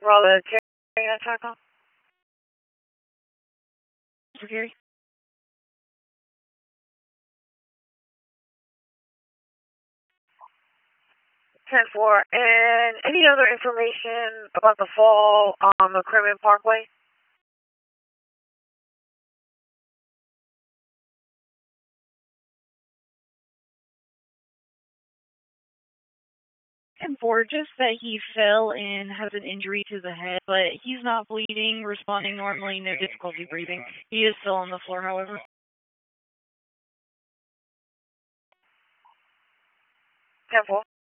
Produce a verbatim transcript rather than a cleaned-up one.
Raleigh, carrying attack on? Security? ten four. And any other information about the fall on the Crimmon Parkway? ten four, just that he fell and has an injury to the head, but he's not bleeding, responding normally, no difficulty breathing. He is still on the floor, however. ten four.